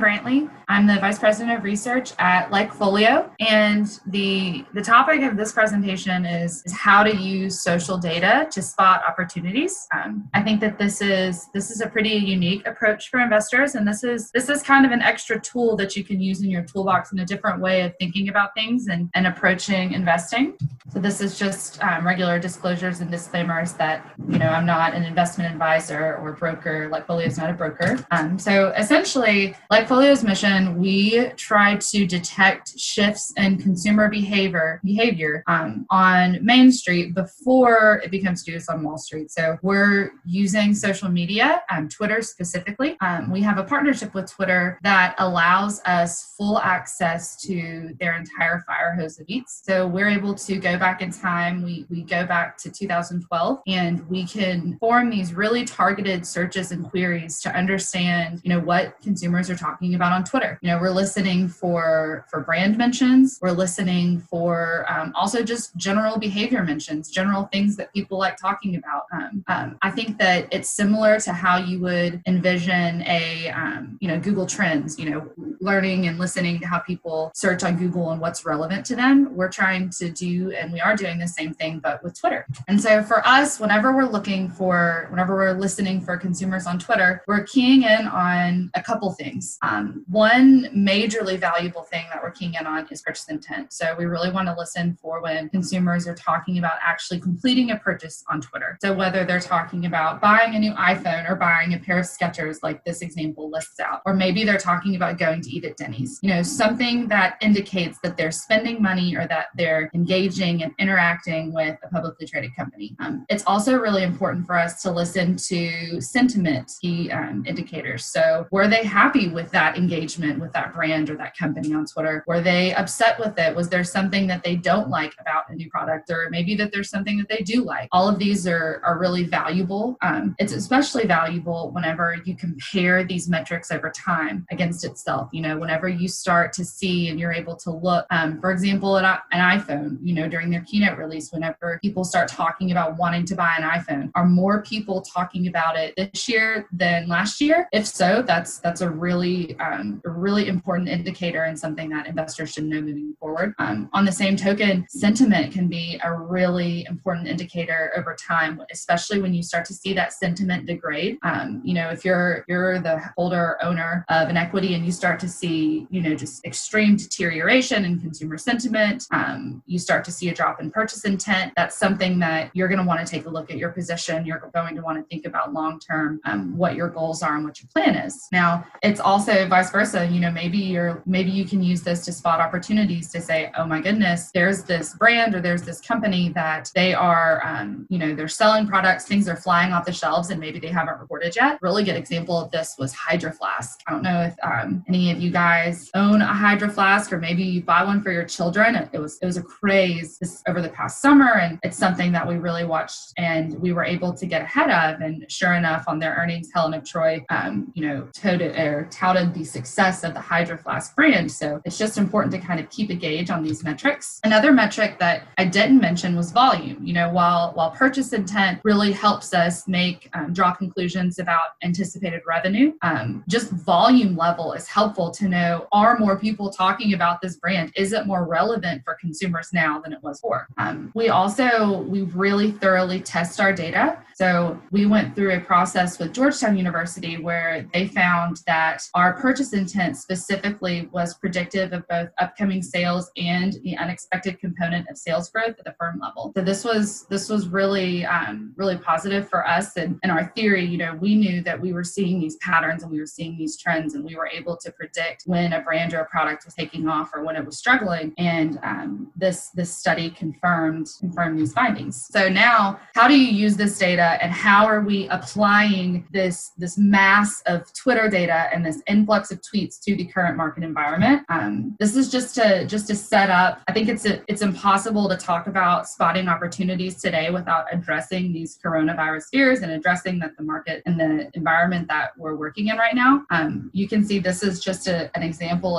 Brantley. I'm the Vice President of Research at Likefolio, and the topic of this presentation is how to use social data to spot opportunities. I think that this is a pretty unique approach for investors, and this is kind of an extra tool that you can use in your toolbox in a different way of thinking about things and approaching investing. So this is just regular disclosures and disclaimers that, I'm not an investment advisor or broker. Likefolio is not a broker. So essentially, Likefolio's mission, we try to detect shifts in consumer behavior on Main Street before it becomes due on Wall Street. So we're using social media, Twitter specifically. We have a partnership with Twitter that allows us full access to their entire fire hose of eats. So we're able to go back in time. We go back to 2012, and we can form these really targeted searches and queries to understand, what consumers are talking about on Twitter. We're listening for brand mentions. We're listening for also just general behavior mentions, general things that people like talking about. I think that it's similar to how you would envision a, Google Trends, learning and listening to how people search on Google and what's relevant to them. We're trying to do, and we are doing the same thing, but with Twitter. And so for us, whenever we're listening for consumers on Twitter, we're keying in on a couple things. One majorly valuable thing that we're keying in on is purchase intent. So we really want to listen for when consumers are talking about actually completing a purchase on Twitter. So whether they're talking about buying a new iPhone or buying a pair of Skechers, like this example lists out, or maybe they're talking about going to eat at Denny's, something that indicates that they're spending money or that they're engaging and interacting with a publicly traded company. It's also really important for us to listen to sentiment key indicators. So were they happy with that engagement with that brand or that company on Twitter? Were they upset with it? Was there something that they don't like about a new product, or maybe that there's something that they do like? All of these are really valuable. It's especially valuable whenever you compare these metrics over time against itself. Whenever you start to see and you're able to look, for example, at an iPhone, during their keynote release, whenever people start talking about wanting to buy an iPhone, are more people talking about it this year than last year? If so, that's a really important indicator and something that investors should know moving forward. On the same token, sentiment can be a really important indicator over time, especially when you start to see that sentiment degrade. If you're the holder or owner of an equity and you start to see, just extreme deterioration in consumer sentiment, you start to see a drop in purchase intent, that's something that you're going to want to take a look at your position. You're going to want to think about long-term what your goals are and what your plan is. Now, it's also vice versa. Maybe you can use this to spot opportunities to say, oh my goodness, there's this brand or there's this company that they are, they're selling products, things are flying off the shelves, and maybe they haven't reported yet. Really good example of this was Hydro Flask. I don't know if any of you guys own a Hydro Flask, or maybe you buy one for your children. It was a craze over the past summer, and it's something that we really watched and we were able to get ahead of. And sure enough, on their earnings, Helen of Troy, touted the success of the Hydro Flask brand. So it's just important to kind of keep a gauge on these metrics. Another metric that I didn't mention was volume. While purchase intent really helps us draw conclusions about anticipated revenue, just volume level is helpful to know, are more people talking about this brand? Is it more relevant for consumers now than it was before? We really thoroughly test our data. So we went through a process with Georgetown University where they found that our purchase intent specifically was predictive of both upcoming sales and the unexpected component of sales growth at the firm level. So this was really positive for us. And in our theory, we knew that we were seeing these patterns and we were seeing these trends, and we were able to predict when a brand or a product was taking off or when it was struggling. And this study confirmed these findings. So now, how do you use this data, and how are we applying this mass of Twitter data and this influx of tweets to the current market environment? This is just to set up. I think it's impossible to talk about spotting opportunities today without addressing these coronavirus fears and addressing that the market and the environment that we're working in right now. You can see this is just an example of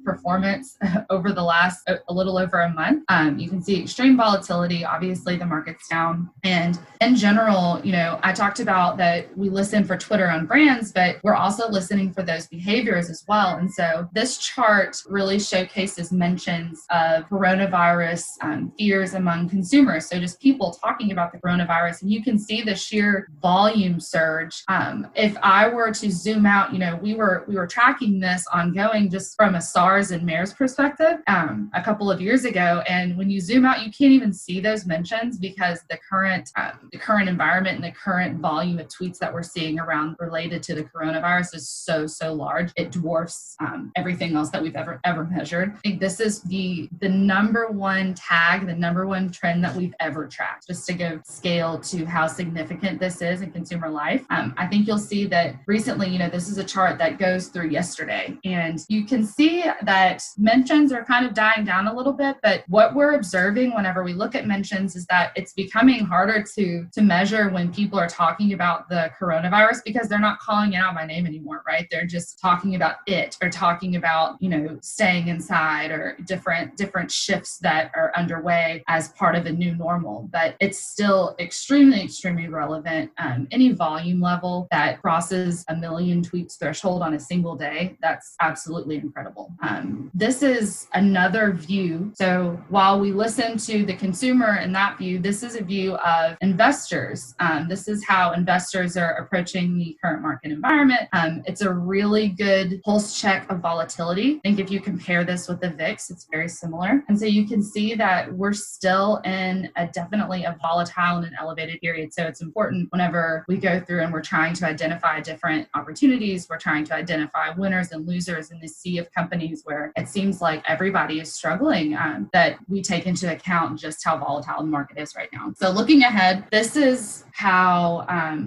performance over the last a little over a month. You can see extreme volatility. Obviously, the market's down. And in general, I talked about that we listen for Twitter on brands, but we're also listening for those behaviors as well. And so this chart really showcases mentions of coronavirus fears among consumers. So just people talking about the coronavirus, and you can see the sheer volume surge. If I were to zoom out, we were tracking this ongoing just from a SARS and MERS perspective a couple of years ago. And when you zoom out, you can't even see those mentions because the current environment and the current volume of tweets that we're seeing around related to the coronavirus is so large. It dwarfs everything else that we've ever measured. I think this is the number one tag, the number one trend that we've ever tracked, just to give scale to how significant this is in consumer life. I think you'll see that recently, this is a chart that goes through yesterday, and you can see that mentions are kind of dying down a little bit, but what we're observing whenever we look at mentions is that it's becoming harder to measure when people are talking about the coronavirus because they're not calling it out by name anymore, right? They're just talking about it or talking about, staying inside or different shifts that are underway as part of a new normal. But it's still extremely relevant. Any volume level that crosses 1 million tweets threshold on a single day, that's absolutely incredible. This is another view. So while we listen to the consumer in that view, this is a view of investors. This is how investors are approaching the current market environment. It's a really good pulse check of volatility. I think if you compare this with the VIX, it's very similar. And so you can see that we're still in definitely a volatile and an elevated period. So it's important whenever we go through and we're trying to identify different opportunities, we're trying to identify winners and losers in this sea of companies where it seems like everybody is struggling, that we take into account just how volatile the market is right now. So looking ahead, this is how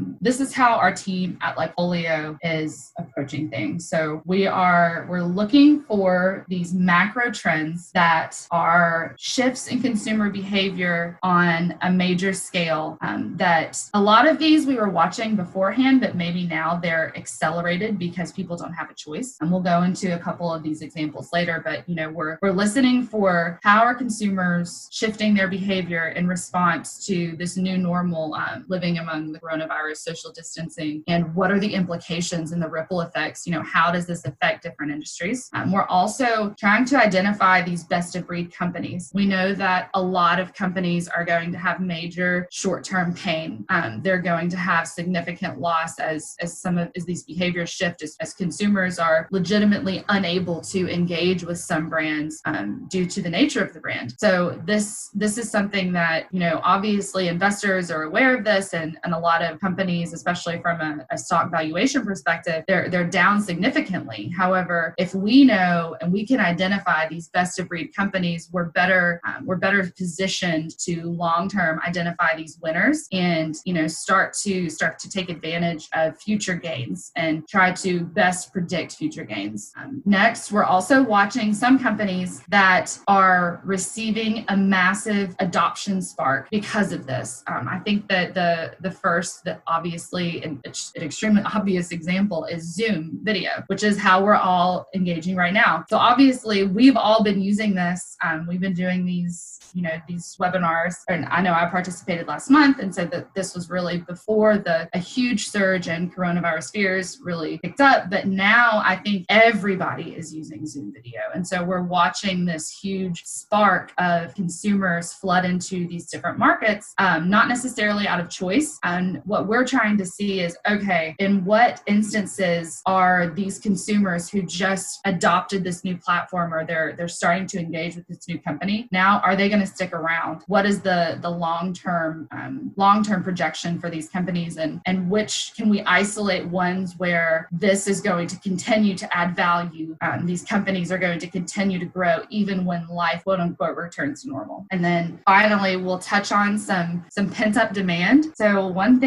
our team at Likefolio is approaching things. So we're looking for these macro trends that are shifts in consumer behavior on a major scale, that a lot of these we were watching beforehand, but maybe now they're accelerated because people don't have a choice. And we'll go into a couple of these examples later, but we're listening for how are consumers shifting their behavior in response to this new normal, living among the coronavirus, social distancing, and what are the implications and the ripple effects? How does this affect different industries? We're also trying to identify these best of breed companies. We know that a lot of companies are going to have major short-term pain. They're going to have significant loss as these behaviors shift, as consumers are legitimately unable to engage with some brands due to the nature of the brand. So this is something that, obviously investors are aware of this, and a lot of companies, especially from a stock valuation perspective, they're down significantly. However, if we know and we can identify these best of breed companies, we're better positioned to long-term identify these winners and, start to take advantage of future gains and try to best predict future gains. Next, we're also watching some companies that are receiving a massive adoption spark because of this. I think that the first, that obviously an extremely obvious example is Zoom video, which is how we're all engaging right now. So obviously we've all been using this. We've been doing these webinars, and I know I participated last month, and so that this was really before a huge surge in coronavirus fears really picked up. But now I think everybody is using Zoom video, and so we're watching this huge spark of consumers flood into these different markets, not necessarily out of choice. And what we're trying to see is, okay, in what instances are these consumers who just adopted this new platform, or they're starting to engage with this new company, now are they going to stick around? What is the long-term projection for these companies, and which can we isolate ones where this is going to continue to add value? These companies are going to continue to grow even when life, quote unquote, returns to normal. And then finally, we'll touch on some pent-up demand. So one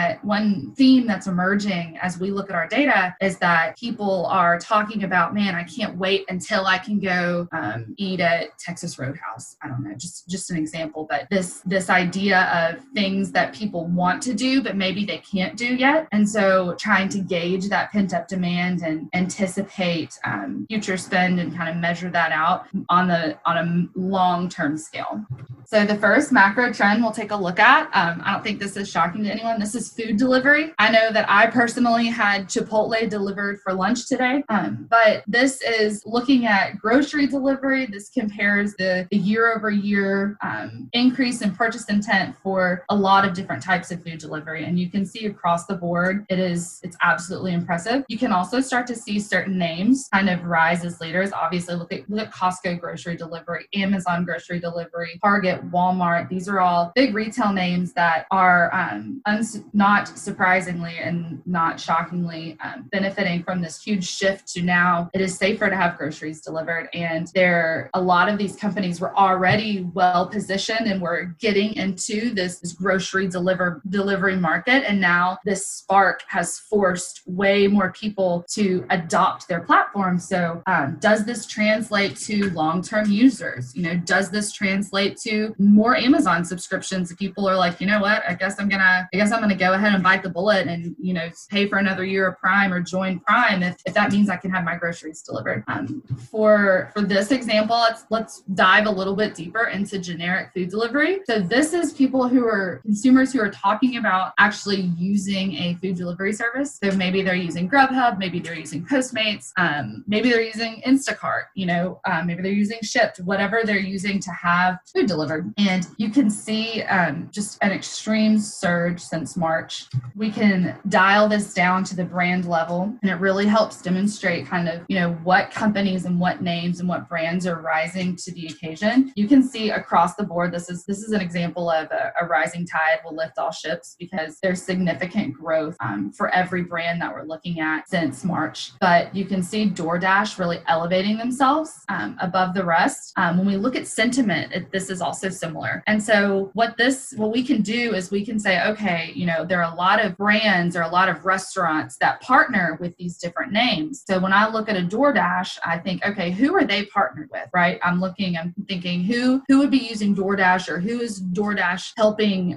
theme that's emerging as we look at our data is that people are talking about, man, I can't wait until I can go eat at Texas Roadhouse. I don't know, just an example, but this idea of things that people want to do, but maybe they can't do yet. And so trying to gauge that pent-up demand and anticipate future spend and kind of measure that out on a long-term scale. So the first macro trend we'll take a look at, I don't think this is shocking to anyone. This is food delivery. I know that I personally had Chipotle delivered for lunch today, but this is looking at grocery delivery. This compares the year over year increase in purchase intent for a lot of different types of food delivery. And you can see across the board, it's absolutely impressive. You can also start to see certain names kind of rise as leaders. Obviously, look at Costco grocery delivery, Amazon grocery delivery, Target, Walmart. These are all big retail names that are not surprisingly and not shockingly benefiting from this huge shift to now it is safer to have groceries delivered. And a lot of these companies were already well positioned and were getting into this grocery delivery market. And now this spark has forced way more people to adopt their platform. So does this translate to long-term users? Does this translate to more Amazon subscriptions? If people are like, you know what, I guess I'm gonna go ahead and bite the bullet and pay for another year of Prime or join Prime if that means I can have my groceries delivered. For this example, let's dive a little bit deeper into generic food delivery. So this is consumers who are talking about actually using a food delivery service. So maybe they're using Grubhub, maybe they're using Postmates, maybe they're using Instacart, maybe they're using Shipt, whatever they're using to have food delivered. And you can see just an extreme surge since March. We can dial this down to the brand level, and it really helps demonstrate kind of, what companies and what names and what brands are rising to the occasion. You can see across the board, this is an example of a rising tide will lift all ships, because there's significant growth for every brand that we're looking at since March. But you can see DoorDash really elevating themselves above the rest. When we look at sentiment, this is also similar. And so what we can do is we can say, okay, there are a lot of brands or a lot of restaurants that partner with these different names. So when I look at a DoorDash, I think, okay, who are they partnered with, right? I'm thinking who would be using DoorDash, or who is DoorDash helping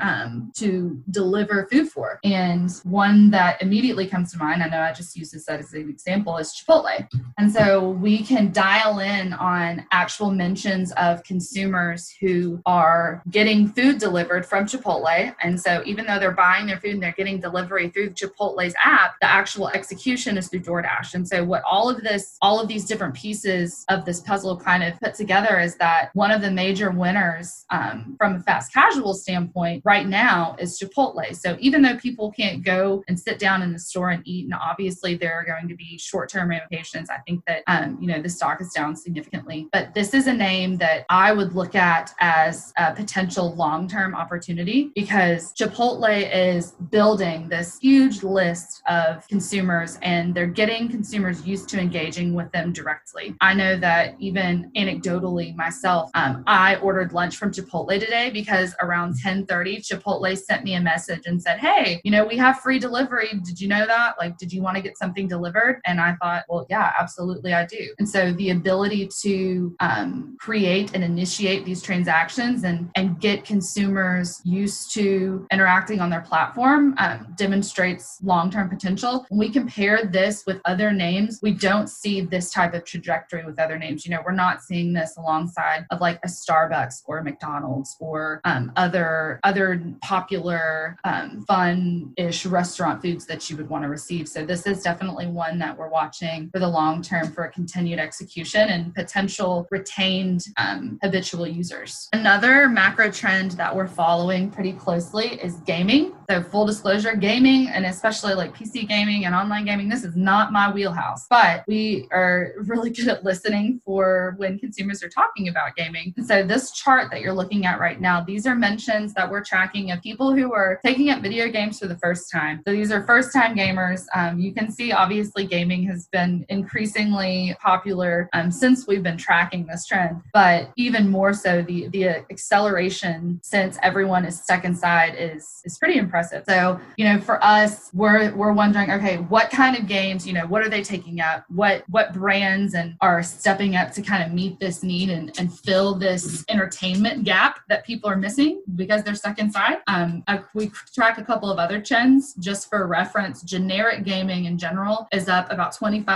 to deliver food for? And one that immediately comes to mind, I know I just used this as an example, is Chipotle. And so we can dial in on actual mentions of consumers who are getting food delivered from Chipotle. And so even though they're buying their food and they're getting delivery through Chipotle's app, the actual execution is through DoorDash. And so what all of these different pieces of this puzzle kind of put together is that one of the major winners from a fast casual standpoint right now is Chipotle. So even though people can't go and sit down in the store and eat, and obviously there are going to be short-term ramifications, I think that the stock is down significantly. But this is a name that I would look at as a potential long-term opportunity, because Chipotle is building this huge list of consumers, and they're getting consumers used to engaging with them directly. I know that even anecdotally myself, I ordered lunch from Chipotle today because around 10:30, Chipotle sent me a message and said, hey, we have free delivery. Did you know that? Like, did you want to get something delivered? And I thought, well, yeah, absolutely I do. And so the ability to create and initiate these transactions and get consumers used to interacting on their platform demonstrates long-term potential. When we compare this with other names, we don't see this type of trajectory with other names. We're not seeing this alongside of like a Starbucks or a McDonald's or other popular fun-ish restaurant foods that you would want to receive. So this is definitely one that we're watching for the long term for a continued execution and potential retained habitual users. Another macro trend that we're following pretty closely is gaming. So full disclosure, gaming, and especially like PC gaming and online gaming, this is not my wheelhouse, but we are really good at listening for when consumers are talking about gaming. And so this chart that you're looking at right now, these are mentions that we're tracking of people who are taking up video games for the first time. So these are first-time gamers. You can see obviously gaming has been increasingly popular since we've been tracking this trend, but even more so the acceleration since everyone is stuck inside is pretty impressive. impressive. So, for us, we're wondering, okay, what kind of games, what are they taking up? What brands and are stepping up to kind of meet this need and fill this entertainment gap that people are missing because they're stuck inside. We track a couple of other trends just for reference. Generic gaming in general is up about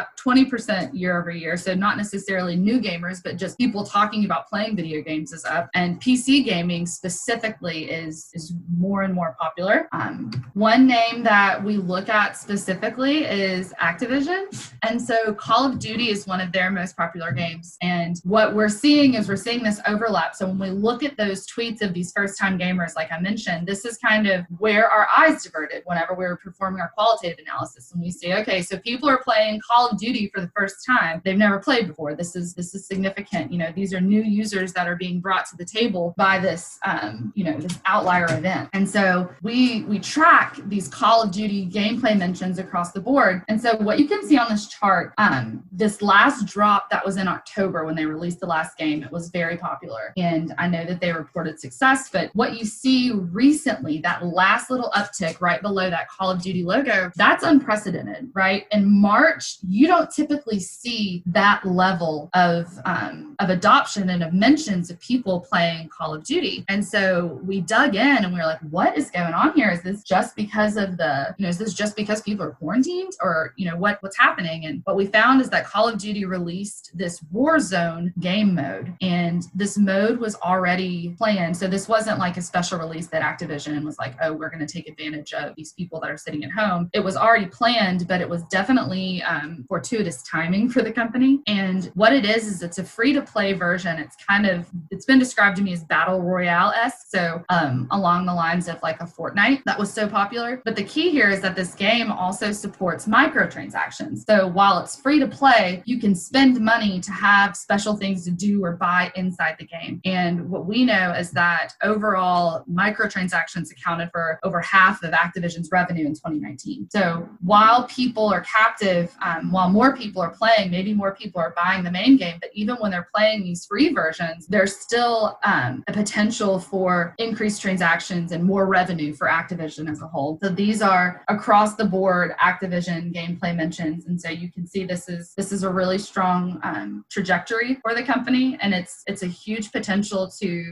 20% year over year. So not necessarily new gamers, but just people talking about playing video games is up. And PC gaming specifically is more and more popular. One name that we look at specifically is Activision. And so Call of Duty is one of their most popular games. And what we're seeing is this overlap. So when we look at those tweets of these first-time gamers, like I mentioned, this is kind of where our eyes diverted whenever we were performing our qualitative analysis. And we say, okay, so people are playing Call of Duty for the first time. They've never played before. This is significant. These are new users that are being brought to the table by this, this outlier event. And so we track these Call of Duty gameplay mentions across the board. And so what you can see on this chart, this last drop that was in October when they released the last game, it was very popular. And I know that they reported success, but what you see recently, that last little uptick right below that Call of Duty logo, that's unprecedented, right? In March, you don't typically see that level of adoption and of mentions of people playing Call of Duty. And so we dug in and we were like, what is going on here? Is this just because of is this just because people are quarantined or, what's happening? And what we found is that Call of Duty released this Warzone game mode, and this mode was already planned. So this wasn't like a special release that Activision was like, oh, we're going to take advantage of these people that are sitting at home. It was already planned, but it was definitely fortuitous timing for the company. And what it is it's a free-to-play version. It's been described to me as Battle Royale-esque. So along the lines of like a Fortnite that was so popular. But the key here is that this game also supports microtransactions. So while it's free to play, you can spend money to have special things to do or buy inside the game. And what we know is that overall microtransactions accounted for over half of Activision's revenue in 2019. So while people are captive, while more people are playing, maybe more people are buying the main game, but even when they're playing these free versions, there's still a potential for increased transactions and more revenue for Activision as a whole. So these are across the board Activision gameplay mentions. And so you can see this is a really strong trajectory for the company. And it's a huge potential to,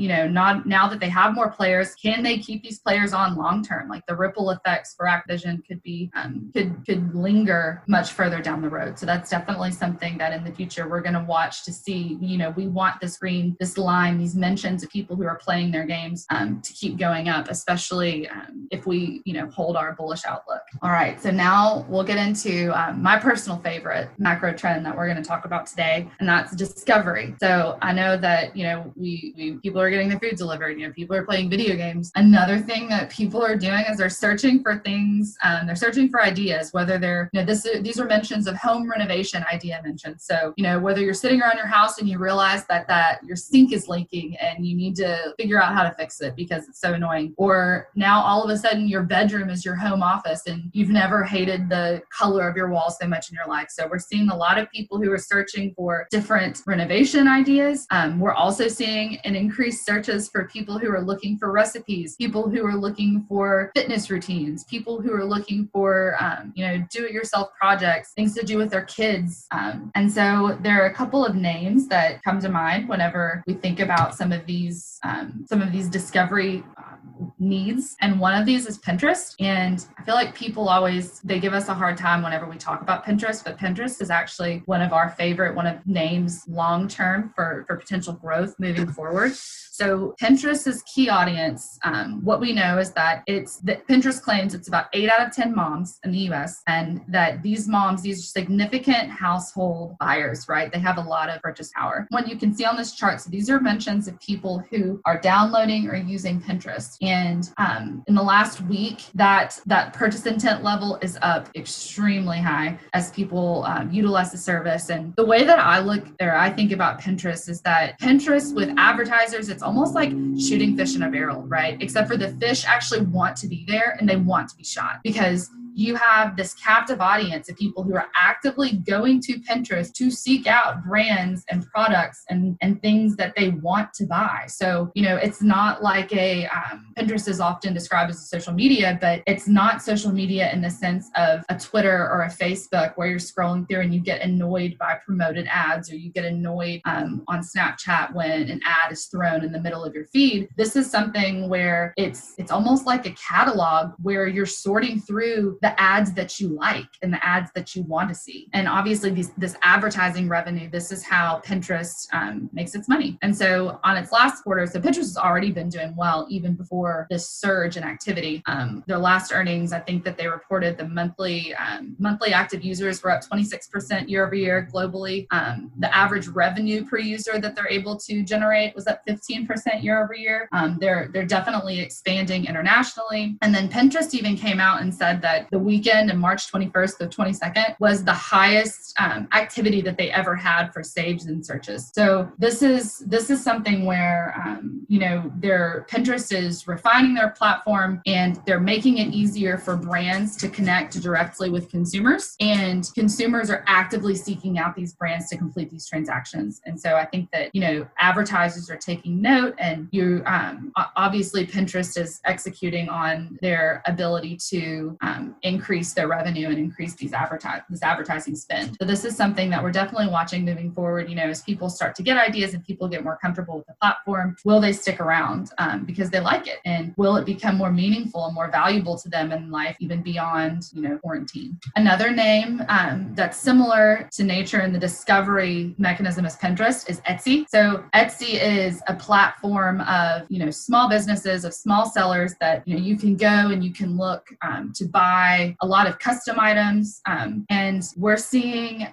not now that they have more players, can they keep these players on long term? Like the ripple effects for Activision could be, could linger much further down the road. So that's definitely something that in the future we're going to watch to see, we want this line, these mentions of people who are playing their games to keep going up, especially if we, hold our bullish outlook. All right. So now we'll get into my personal favorite macro trend that we're going to talk about today, and that's discovery. So I know that, we people are getting their food delivered, people are playing video games. Another thing that people are doing is they're searching for things, they're searching for ideas, whether they're, these are mentions of home renovation idea mentions. So, whether you're sitting around your house and you realize that your sink is leaking and you need to figure out how to fix it because it's so annoying, or now all of a sudden your bedroom is your home office and you've never hated the color of your walls so much in your life. So we're seeing a lot of people who are searching for different renovation ideas. We're also seeing an increased searches for people who are looking for recipes, people who are looking for fitness routines, people who are looking for, do-it-yourself projects, things to do with their kids. And so there are a couple of names that come to mind whenever we think about some of these discovery needs. And one of these is Pinterest. And I feel like people they give us a hard time whenever we talk about Pinterest, but Pinterest is actually one of names long-term for potential growth moving forward. So Pinterest's key audience, what we know is that Pinterest claims it's about 8 out of 10 moms in the US, and that these moms, these are significant household buyers, right? They have a lot of purchase power. What you can see on this chart, so these are mentions of people who are downloading or using Pinterest. And in the last week, that purchase intent level is up extremely high as people utilize the service. And the way that I think about Pinterest is that Pinterest with advertisers, it's almost like shooting fish in a barrel, right? Except for the fish actually want to be there and they want to be shot because you have this captive audience of people who are actively going to Pinterest to seek out brands and products and things that they want to buy. So, it's not like Pinterest is often described as a social media, but it's not social media in the sense of a Twitter or a Facebook where you're scrolling through and you get annoyed by promoted ads, or you get annoyed on Snapchat when an ad is thrown in the middle of your feed. This is something where it's almost like a catalog where you're sorting through the ads that you like and the ads that you want to see. And obviously this advertising revenue, this is how Pinterest makes its money. And so on its last quarter, so Pinterest has already been doing well even before this surge in activity. Their last earnings, I think that they reported the monthly active users were up 26% year over year globally. The average revenue per user that they're able to generate was up 15% year over year. They're definitely expanding internationally. And then Pinterest even came out and said that the weekend of March 21st to 22nd was the highest activity that they ever had for saves and searches. So this is something where their Pinterest is refining their platform, and they're making it easier for brands to connect directly with consumers, and consumers are actively seeking out these brands to complete these transactions. And so I think that advertisers are taking note, and obviously Pinterest is executing on their ability to increase their revenue and increase this advertising spend. So this is something that we're definitely watching moving forward. As people start to get ideas and people get more comfortable with the platform, will they stick around because they like it, and will it become more meaningful and more valuable to them in life even beyond quarantine? Another name that's similar to nature in the discovery mechanism as Pinterest is Etsy. So Etsy is a platform of small businesses, of small sellers that you can go and you can look to buy a lot of custom items, and we're seeing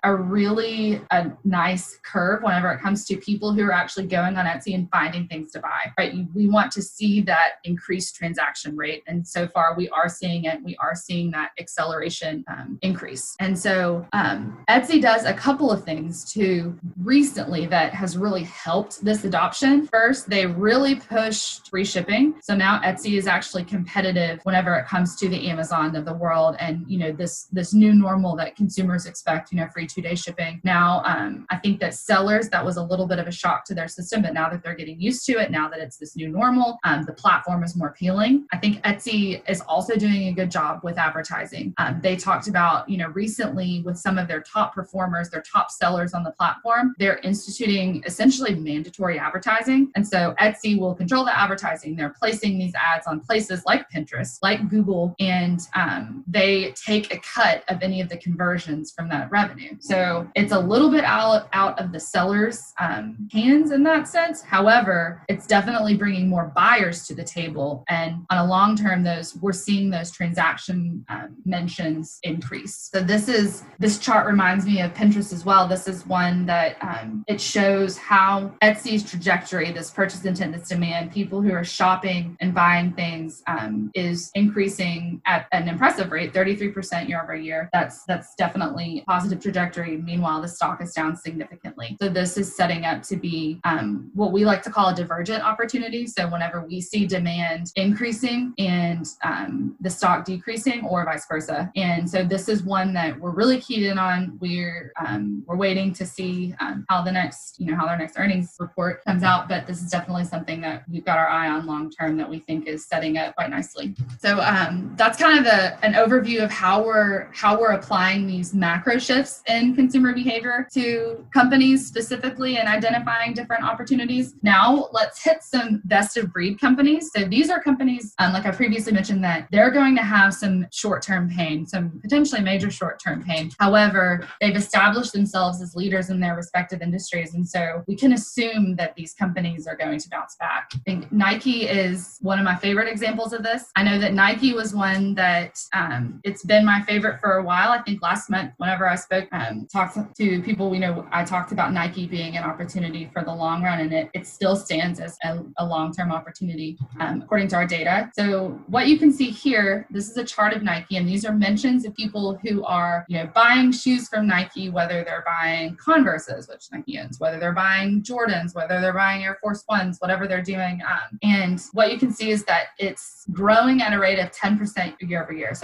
a nice curve whenever it comes to people who are actually going on Etsy and finding things to buy, right? We want to see that increased transaction rate, and so far we are seeing it. We are seeing that acceleration increase. And so Etsy does a couple of things too recently that has really helped this adoption. First, they really pushed free shipping. So now Etsy is actually competitive whenever it comes to the Amazon of the world, and this new normal that consumers expect, free 2-day shipping. Now I think that sellers, that was a little bit of a shock to their system, but now that they're getting used to it, now that it's this new normal, the platform is more appealing. I think Etsy is also doing a good job with advertising. They talked about, recently with some of their top performers, their top sellers on the platform, they're instituting essentially mandatory advertising. And so Etsy will control the advertising. They're placing these ads on places like Pinterest, like Google, and they take a cut of any of the conversions from that revenue. So it's a little bit out of the seller's hands in that sense. However, it's definitely bringing more buyers to the table. And on a long term, we're seeing those transaction mentions increase. So this chart reminds me of Pinterest as well. This is one that it shows how Etsy's trajectory, this purchase intent, this demand, people who are shopping and buying things is increasing at an impressive rate, 33% year over year. That's definitely a positive trajectory. Meanwhile, the stock is down significantly. So this is setting up to be what we like to call a divergent opportunity. So whenever we see demand increasing and the stock decreasing, or vice versa. And so this is one that we're really keyed in on. We're waiting to see how their next earnings report comes out. But this is definitely something that we've got our eye on long term that we think is setting up quite nicely. So that's kind of an overview of how we're applying these macro shifts in consumer behavior to companies specifically and identifying different opportunities. Now let's hit some best of breed companies. So these are companies, like I previously mentioned, that they're going to have some short-term pain, some potentially major short-term pain. However, they've established themselves as leaders in their respective industries. And so we can assume that these companies are going to bounce back. I think Nike is one of my favorite examples of this. I know that Nike was one that it's been my favorite for a while. I think last month, whenever I talked to people, I talked about Nike being an opportunity for the long run, and it still stands as a long-term opportunity according to our data. So what you can see here, this is a chart of Nike, and these are mentions of people who are buying shoes from Nike, whether they're buying Converses, which Nike owns, whether they're buying Jordans, whether they're buying Air Force Ones, whatever they're doing. And what you can see is that it's growing at a rate of 10% year over year. So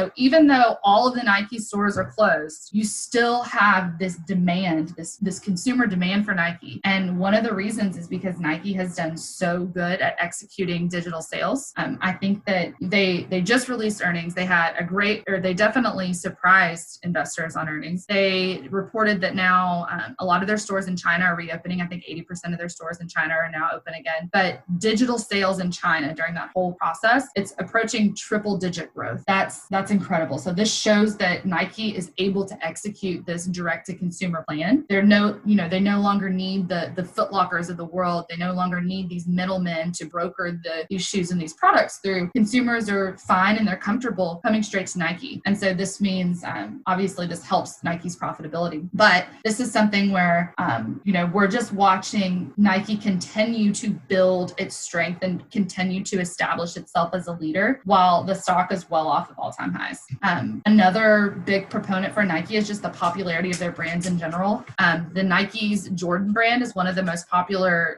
so even though all of the Nike stores are closed, you still have this demand, this consumer demand for Nike. And one of the reasons is because Nike has done so good at executing digital sales. I think that they just released earnings. They had they definitely surprised investors on earnings. They reported that now a lot of their stores in China are reopening. I think 80% of their stores in China are now open again. But digital sales in China during that whole process, it's approaching triple-digit growth. That's incredible. So this shows that Nike is able to execute this direct-to-consumer plan. They no longer need the Foot Lockers of the world. They no longer need these middlemen to broker these shoes and these products through. Consumers are fine and they're comfortable coming straight to Nike. And so this means, obviously, this helps Nike's profitability. But this is something where, we're just watching Nike continue to build its strength and continue to establish itself as a leader while the stock is well off of all-time highs. Another big proponent for Nike is just the popularity of their brands in general. The Nike's Jordan brand is one of the most popular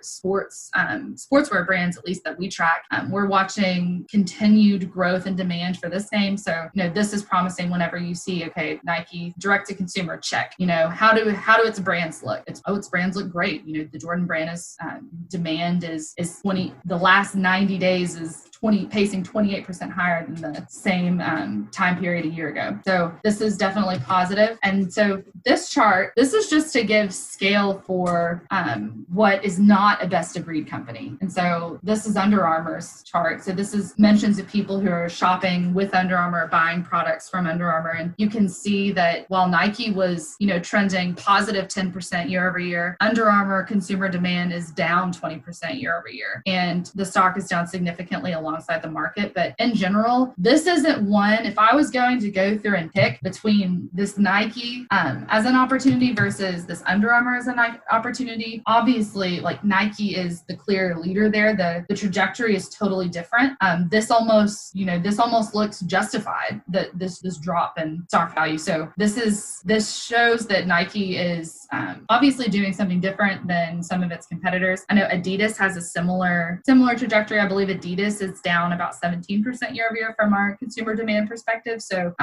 sportswear brands, at least that we track. We're watching continued growth and demand for this name. So, this is promising whenever you see, okay, Nike direct to consumer, check. How do its brands look? Its brands look great. The Jordan brand is demand is 20. The last 90 days is pacing 28% higher than the same time period a year ago. So this is definitely positive. And so this chart, this is just to give scale for what is not a best of breed company. And so this is Under Armour's chart. So this is mentions of people who are shopping with Under Armour, buying products from Under Armour. And you can see that while Nike was, trending positive 10% year over year, Under Armour consumer demand is down 20% year over year. And the stock is down significantly alongside the market. But in general, this isn't one, if I was going to go through and pick between this Nike as an opportunity versus this Under Armour as an opportunity, obviously like Nike is the clear leader there. The trajectory is totally different. This almost looks justified, that this drop in stock value. So this shows that Nike is obviously doing something different than some of its competitors. I know Adidas has a similar trajectory. I believe Adidas is down about 17% year over year from our consumer demand perspective. So,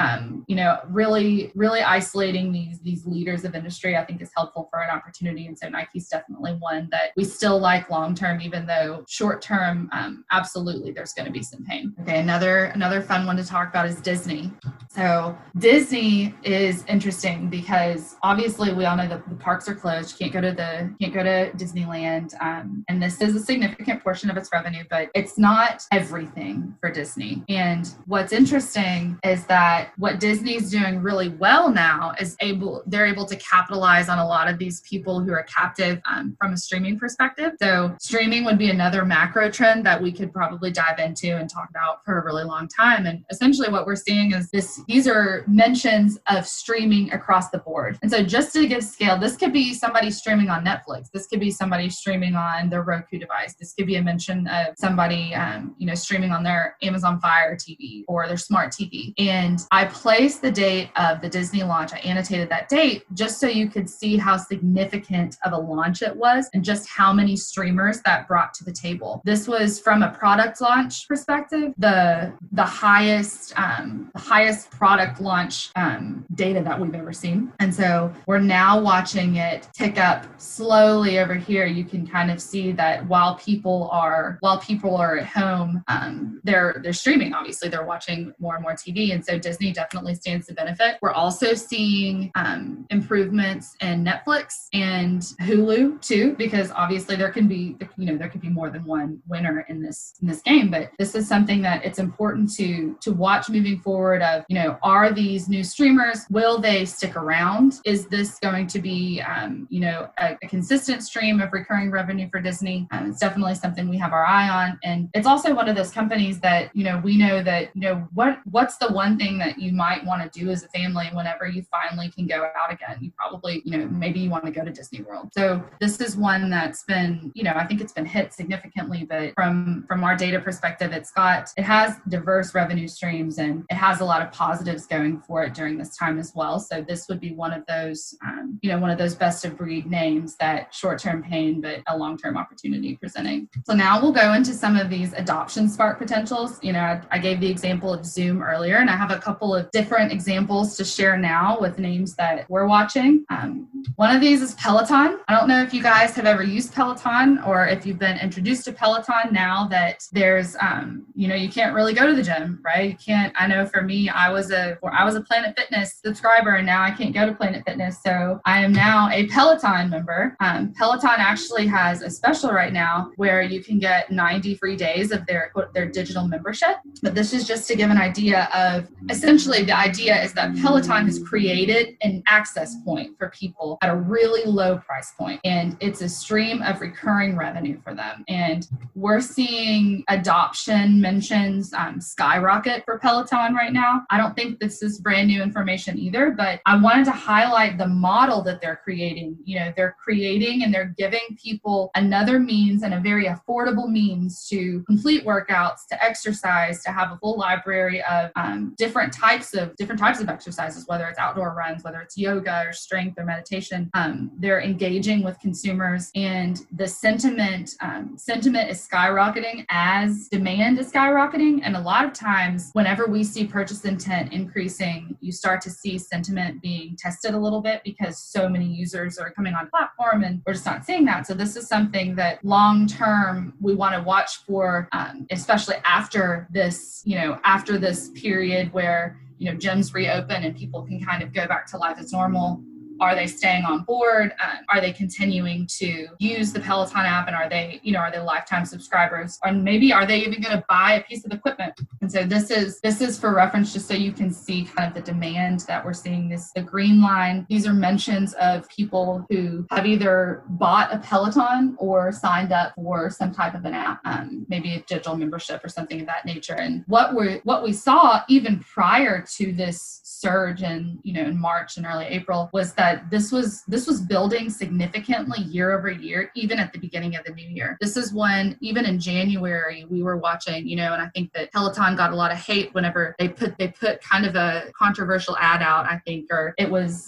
really isolating these leaders of industry, I think is helpful for an opportunity. And so Nike's definitely one that we still like long-term, even though short-term, absolutely, there's going to be some pain. Okay. Another fun one to talk about is Disney. So Disney is interesting because obviously we all know that the parks are closed. You can't go to Disneyland. And this is a significant portion of its revenue, but it's not everything for Disney. And what's interesting is that what Disney's doing really well now is they're able to capitalize on a lot of these people who are captive from a streaming perspective. So streaming would be another macro trend that we could probably dive into and talk about for a really long time. And essentially what we're seeing is these are mentions of streaming across the board. And so just to give scale, this could be somebody streaming on Netflix. This could be somebody streaming on their Roku device. This could be a mention of somebody, streaming on their Amazon Fire TV or their smart TV. And I placed the date of the Disney launch. I annotated that date just so you could see how significant of a launch it was and just how many streamers that brought to the table. This was from a product launch perspective, the highest product launch data that we've ever seen. And so we're now watching it tick up slowly over here. You can kind of see that while people are at home, they're streaming. Obviously, they're watching more and more TV, and so Disney definitely stands to benefit. We're also seeing improvements in Netflix and Hulu too, because obviously there could be more than one winner in this game. But this is something that it's important to watch moving forward. Are these new streamers? Will they stick around? Is this going to be a consistent stream of recurring revenue for Disney? It's definitely something we have our eye on, and it's also one of those companies that we know that what's the one thing that you might want to do as a family whenever you finally can go out again. You probably maybe you want to go to Disney World. So this is one that's been I think it's been hit significantly, but from our data perspective, it has diverse revenue streams and it has a lot of positives going for it during this time as well. So this would be one of those best of breed names that short-term pain but a long-term opportunity presenting. So now we'll go into some of these adoption adoption spark potentials. I gave the example of Zoom earlier, and I have a couple of different examples to share now with names that we're watching. One of these is Peloton. I don't know if you guys have ever used Peloton or if you've been introduced to Peloton now that there's, you can't really go to the gym, right? You can't. I know for me, I was a Planet Fitness subscriber, and now I can't go to Planet Fitness, so I am now a Peloton member. Peloton actually has a special right now where you can get 90 free days of their digital membership. But this is just to give an idea of, essentially the idea is that Peloton has created an access point for people at a really low price point, and it's a stream of recurring revenue for them. And we're seeing adoption mentions skyrocket for Peloton right now. I don't think this is brand new information either, but I wanted to highlight the model that they're creating. They're creating and they're giving people another means and a very affordable means to complete workouts, to exercise, to have a full library of different types of exercises, whether it's outdoor runs, whether it's yoga or strength or meditation. They're engaging with consumers, and the sentiment is skyrocketing as demand is skyrocketing. And a lot of times, whenever we see purchase intent increasing, you start to see sentiment being tested a little bit because so many users are coming on platform, and we're just not seeing that. So this is something that long term we want to watch for, especially after this period where gyms reopen and people can kind of go back to life as normal. Are they staying on board? Are they continuing to use the Peloton app? And are they lifetime subscribers? Or maybe are they even going to buy a piece of equipment? And so this is for reference, just so you can see kind of the demand that we're seeing. The green line, these are mentions of people who have either bought a Peloton or signed up for some type of an app, maybe a digital membership or something of that nature. And what we saw even prior to this surge in March and early April was that this was building significantly year over year, even at the beginning of the new year. This is when, even in January, we were watching, and I think that Peloton got a lot of hate whenever they put kind of a controversial ad out, I think it was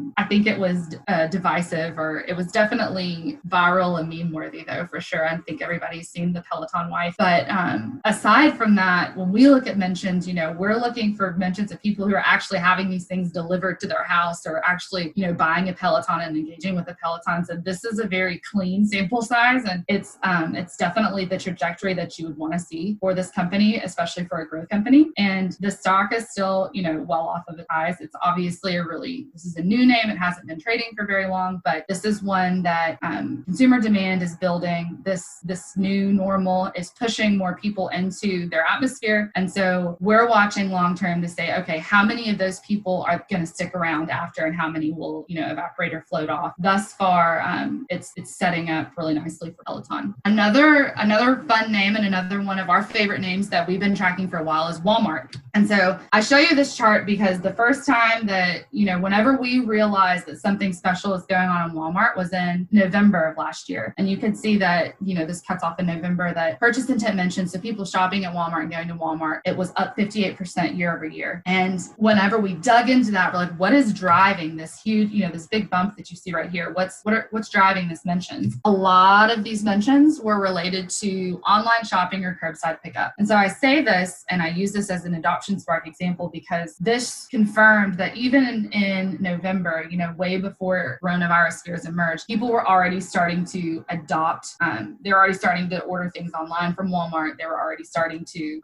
divisive, or it was definitely viral and meme worthy though, for sure. I think everybody's seen the Peloton wife. But aside from that, when we look at mentions, we're looking for mentions of people who are actually having these things delivered to their house, or actually, buying a Peloton and engaging with a Peloton. So this is a very clean sample size, and it's definitely the trajectory that you would want to see for this company, especially for a growth company. And the stock is still, well off of its highs. It's obviously this is a new name. It hasn't been trading for very long, but this is one that consumer demand is building. This new normal is pushing more people into their atmosphere. And so we're watching long term to say, okay, how many of those people are going to stick around after, and how many will evaporate or float off. Thus far, it's setting up really nicely for Peloton. Another fun name, and another one of our favorite names that we've been tracking for a while, is Walmart. And so I show you this chart because the first time that whenever we realized that something special was going on in Walmart was in November of last year. And you can see that this cuts off in November, that purchase intent mentioned, so people shopping at Walmart and going to Walmart, it was up 58% year over year. And whenever we dug into that, we're like, what is driving this huge, this big bump that you see right here? What's driving this mentions? A lot of these mentions were related to online shopping or curbside pickup. And so I say this, and I use this as an adoption spark example, because this confirmed that even in November, way before coronavirus fears emerged, people were already starting to adopt. They're already starting to order things online from Walmart. They were already starting to,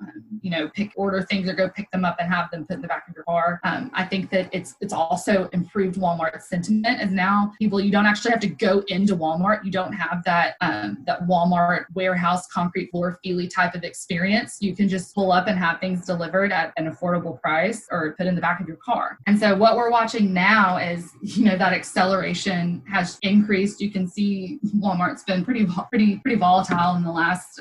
order things or go pick them up and have them put in the back of your car. I think that it's also improved Walmart's sentiment, as now you don't actually have to go into Walmart. You don't have that Walmart warehouse concrete floor feely type of experience. You can just pull up and have things delivered at an affordable price or put in the back of your car. And so what we're watching now is, that acceleration has increased. You can see Walmart's been pretty volatile in the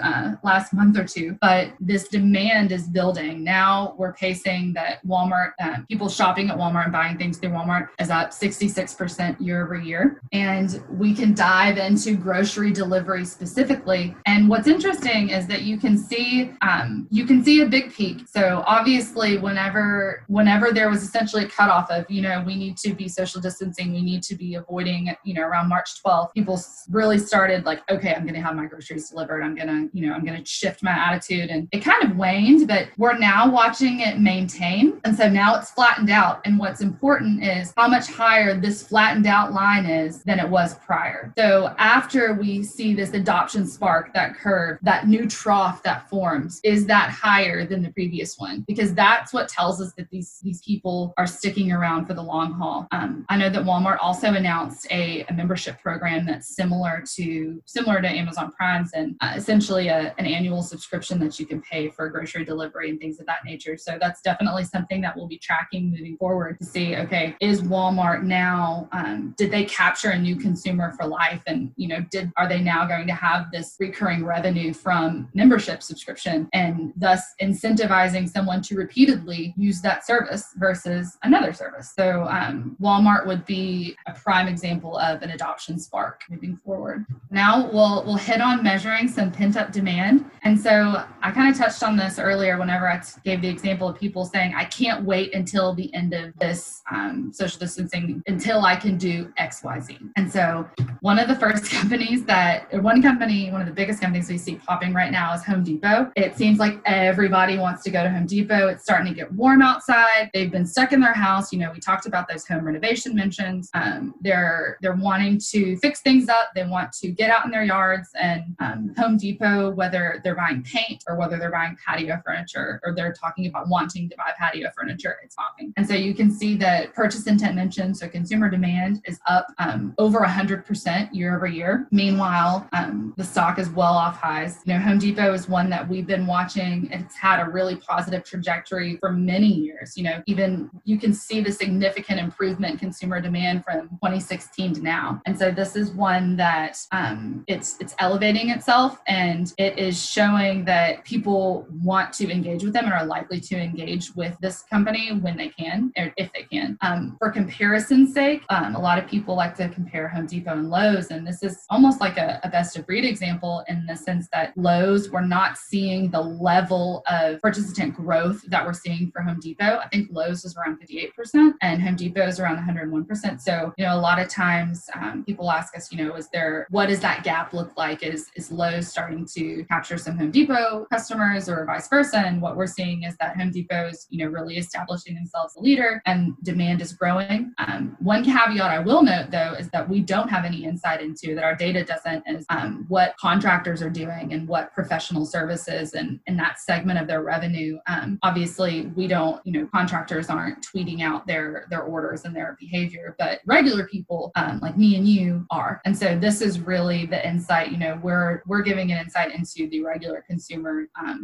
last month or two, but this demand is building. Now we're pacing that Walmart, people shopping at Walmart and buying things through Walmart is up 6 66% year over year. And we can dive into grocery delivery specifically. And what's interesting is that you can see a big peak. So obviously, whenever there was essentially a cutoff of, we need to be social distancing, we need to be avoiding, around March 12th, people really started like, okay, I'm going to have my groceries delivered. I'm going to shift my attitude. And it kind of waned, but we're now watching it maintain. And so now it's flattened out. And what's important is how much higher this flattened out line is than it was prior. So after we see this adoption spark, that curve, that new trough that forms, is that higher than the previous one? Because that's what tells us that these people are sticking around for the long haul. I know that Walmart also announced a membership program that's similar to Amazon Prime's, and essentially an annual subscription that you can pay for grocery delivery and things of that nature. So that's definitely something that we'll be tracking moving forward to see, okay, is Walmart now, did they capture a new consumer for life? And, are they now going to have this recurring revenue from membership subscription and thus incentivizing someone to repeatedly use that service versus another service? So Walmart would be a prime example of an adoption spark moving forward. Now we'll hit on measuring some pent-up demand. And so I kind of touched on this earlier whenever I gave the example of people saying, I can't wait until the end of this social distancing until I can do X, Y, Z. And so one of the biggest companies we see popping right now is Home Depot. It seems like everybody wants to go to Home Depot. It's starting to get warm outside. They've been stuck in their house. We talked about those home renovation mentions. They're wanting to fix things up. They want to get out in their yards, and Home Depot, whether they're buying paint or whether they're buying patio furniture, or they're talking about wanting to buy patio furniture, it's popping. And so you can see that purchase intent mentions, so consumer demand, is up over 100% year over year. Meanwhile, the stock is well off highs. Home Depot is one that we've been watching. It's had a really positive trajectory for many years. Even you can see the significant improvement in consumer demand from 2016 to now. And so this is one that it's elevating itself, and it is showing that people want to engage with them and are likely to engage with this company when they can, or if they can. For comparison's sake, a lot of people like to compare Home Depot and Lowe's, and this is almost like a best of breed example in the sense that Lowe's, we're not seeing the level of purchase intent growth that we're seeing for Home Depot. I think Lowe's is around 58% and Home Depot is around 101%. So, a lot of times people ask us, what does that gap look like? Is Lowe's starting to capture some Home Depot customers or vice versa? And what we're seeing is that Home Depot's, really establishing themselves a leader and demand is growing. One caveat I will note though, is that we don't have any insight into, that our data doesn't, is what contractors are doing and what professional services and that segment of their revenue. Obviously we don't, contractors aren't tweeting out their orders and their behavior, but regular people like me and you are. And so this is really the insight, we're giving an insight into the regular consumer,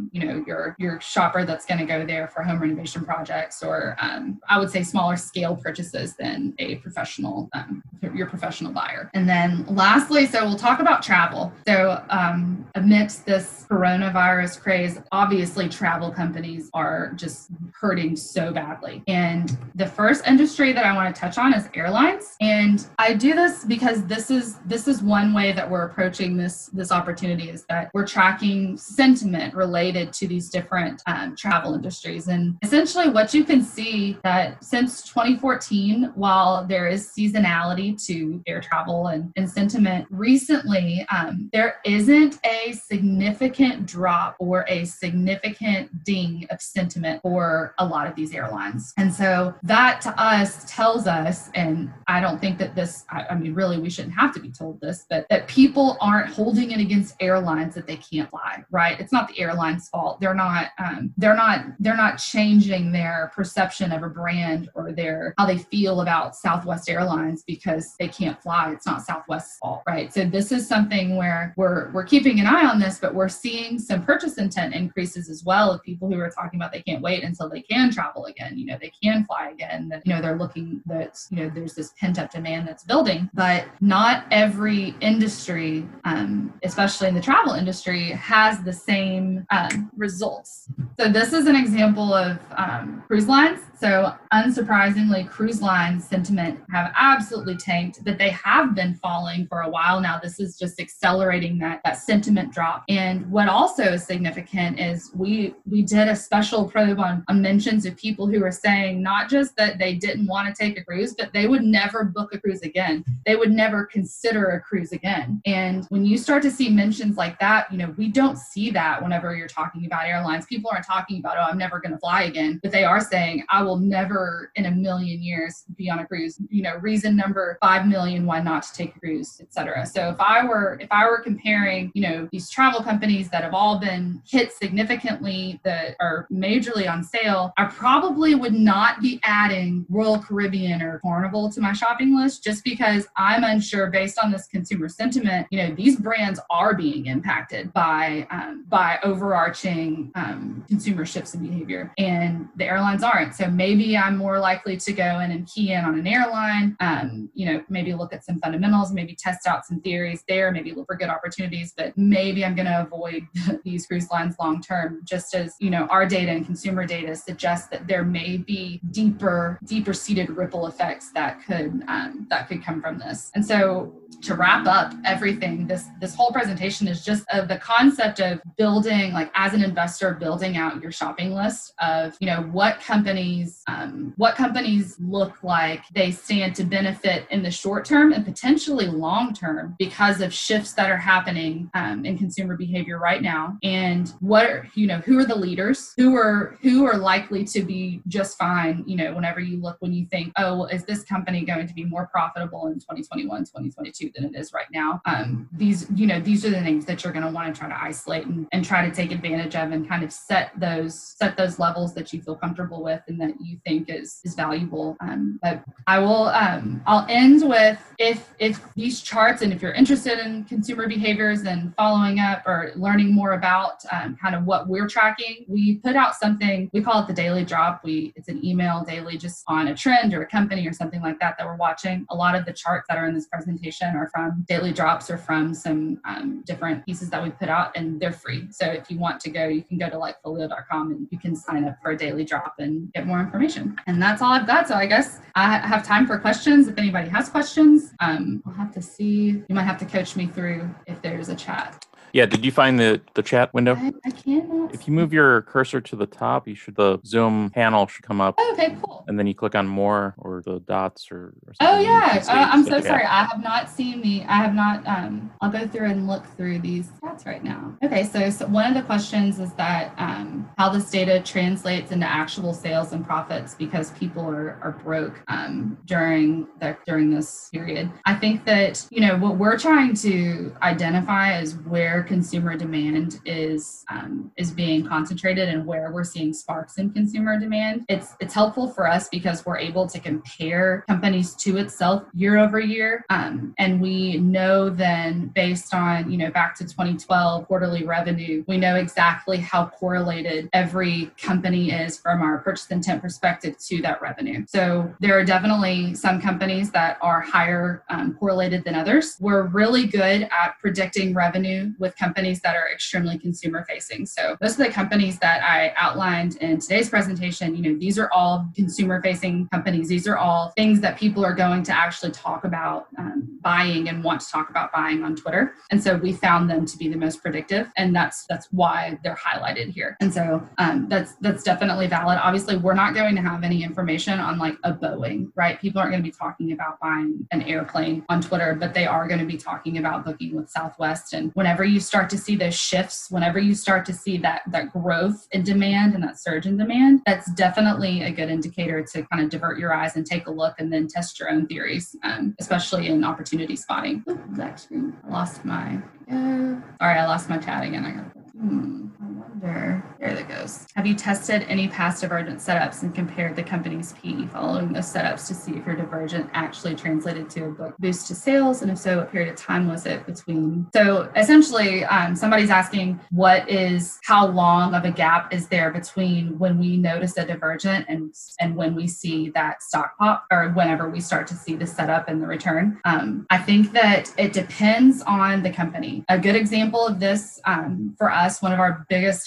your shopper that's going to go there for home renovation projects, or I would say smaller scale purchases than a professional, your professional buyer. And then lastly, so we'll talk about travel. So amidst this coronavirus craze, obviously travel companies are just hurting so badly. And the first industry that I want to touch on is airlines. And I do this because this is one way that we're approaching this opportunity, is that we're tracking sentiment related to these different travel industries. And essentially what you can see that since 2014, while there is seasonality to air travel and sentiment, recently there isn't a significant drop or a significant ding of sentiment for a lot of these airlines. And so that to us tells us, and I don't think that this, really we shouldn't have to be told this, but that people aren't holding it against airlines that they can't fly, right? It's not the airline's fault. They're not changing their perception of a brand or how they feel about Southwest Airlines because they can't fly. It's not Southwest's fault, right? So this is something where we're keeping an eye on this, but we're seeing some purchase intent increases as well of people who are talking about they can't wait until they can travel again. They can fly again. That they're looking that there's this pent up demand that's building, but not every industry, especially in the travel industry, has the same results. So this is an example of cruise lines. So unsurprisingly, cruise line sentiment have absolutely tanked, but they have been falling for a while now. This is just accelerating that sentiment drop. And what also is significant is we did a special probe on mentions of people who were saying not just that they didn't want to take a cruise, but they would never book a cruise again. They would never consider a cruise again. And when you start to see mentions like that, we don't see that whenever you're talking about airlines. People aren't talking about, oh, I'm never going to fly again, but they are saying, I will never in a million years be on a cruise. Reason number 5 million why not to take a cruise, etc. So if I were comparing, these travel companies that have all been hit significantly, that are majorly on sale, I probably would not be adding Royal Caribbean or Carnival to my shopping list, just because I'm unsure, based on this consumer sentiment, these brands are being impacted by overarching consumer shifts in behavior, and the airlines aren't. So maybe I'm more likely to go in and key in on an airline, maybe look at some fundamentals, maybe test out some theories there, maybe look for good opportunities, but maybe I'm going to avoid these cruise lines long term, just as our data and consumer data suggests that there may be deeper seated ripple effects that could come from this. And so to wrap up everything, this whole presentation is just the concept of building, like as an investor, building out your shopping list of what companies look like they stand to benefit in the short term and potentially long term because of shifts that are happening in consumer behavior right now, and who are the leaders, who are likely to be just fine whenever when you think, oh, well, is this company going to be more profitable in 2021 2022 than it is right now? These are the things that you're going to want to try to isolate and try to take advantage of, and kind of set those levels that you feel comfortable with and that you think is valuable. But I'll end with, if these charts, and if you're interested in consumer behaviors and following up or learning more about kind of what we're tracking, we put out something, we call it the Daily Drop. It's an email daily just on a trend or a company or something like that we're watching. A lot of the charts that are in this presentation are from Daily Drops or from some different pieces that we put out, and they're free. So if you want to go, you can go to likefolio.com and you can sign up for a Daily Drop and get more information. And that's all I've got. So I guess I have time for questions. If anybody has questions, I'll have to see. You might have to coach me through if there's a chat. Yeah, did you find the chat window? I cannot. If you move your cursor to the top, the Zoom panel should come up. Oh, okay, cool. And then you click on more or the dots or something. Oh yeah, I'm so sorry. I have not seen I'll go through and look through these stats right now. Okay, so one of the questions is that how this data translates into actual sales and profits because people are broke during this period. I think that what we're trying to identify is where consumer demand is being concentrated and where we're seeing sparks in consumer demand. It's helpful for us because we're able to compare companies to itself year over year, and we know then, based on back to 2012 quarterly revenue, we know exactly how correlated every company is from our purchase intent perspective to that revenue. So there are definitely some companies that are higher correlated than others. We're really good at predicting revenue with companies that are extremely consumer facing. So those are the companies that I outlined in today's presentation. These are all consumer facing companies. These are all things that people are going to actually talk about buying and want to talk about buying on Twitter. And so we found them to be the most predictive, and that's why they're highlighted here. And so that's definitely valid. Obviously, we're not going to have any information on like a Boeing, right? People aren't going to be talking about buying an airplane on Twitter, but they are going to be talking about booking with Southwest. And whenever you start to see those shifts, whenever you start to see that growth in demand and that surge in demand, that's definitely a good indicator to kind of divert your eyes and take a look and then test your own theories, especially in opportunity spotting. Actually, I lost my chat again. I wonder. There it goes. Have you tested any past divergent setups and compared the company's PE following those setups to see if your divergent actually translated to a boost to sales? And if so, what period of time was it between? So essentially, somebody's asking how long of a gap is there between when we notice a divergent and when we see that stock pop, or whenever we start to see the setup and the return. I think that it depends on the company. A good example of this for us, one of our biggest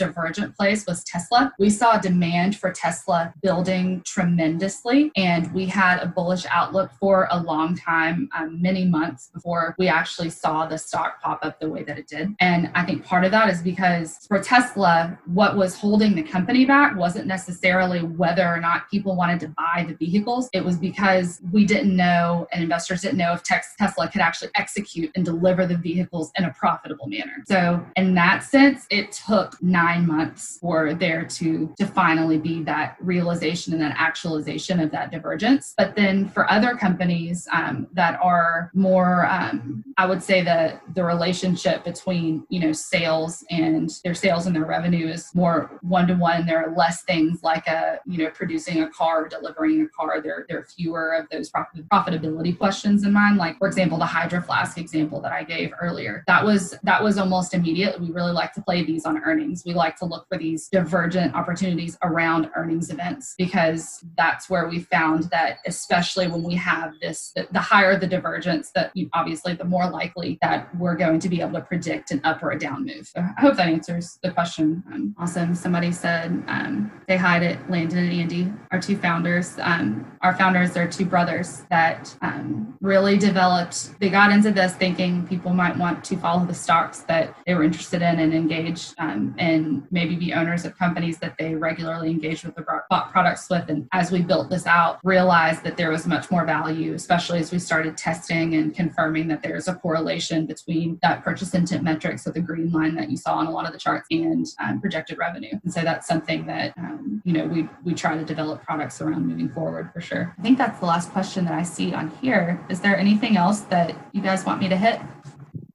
divergent place was Tesla. We saw demand for Tesla building tremendously, and we had a bullish outlook for a long time, many months before we actually saw the stock pop up the way that it did. And I think part of that is because for Tesla, what was holding the company back wasn't necessarily whether or not people wanted to buy the vehicles. It was because we didn't know, and investors didn't know, if Tesla could actually execute and deliver the vehicles in a profitable manner. So in that sense, it took 9 months for there to finally be that realization and that actualization of that divergence. But then for other companies that are more, I would say that the relationship between, sales and their revenue is more one-to-one. There are less things like producing a car or delivering a car. There are fewer of those profitability questions in mind. Like, for example, the Hydro Flask example that I gave earlier, that was almost immediate. We really like to play these on earnings. We like to look for these divergent opportunities around earnings events, because that's where we found that, especially when we have this, the higher the divergence, that obviously the more likely that we're going to be able to predict an up or a down move. So I hope that answers the question. Awesome. Somebody said, say hi to Landon and Andy, our two founders. Our founders are two brothers that really developed, they got into this thinking people might want to follow the stocks that they were interested in and engage and maybe be owners of companies that they regularly engage with or bought products with. And as we built this out, realized that there was much more value, especially as we started testing and confirming that there's a correlation between that purchase intent metric, so the green line that you saw on a lot of the charts, and projected revenue. And so that's something that, we try to develop products around moving forward for sure. I think that's the last question that I see on here. Is there anything else that you guys want me to hit?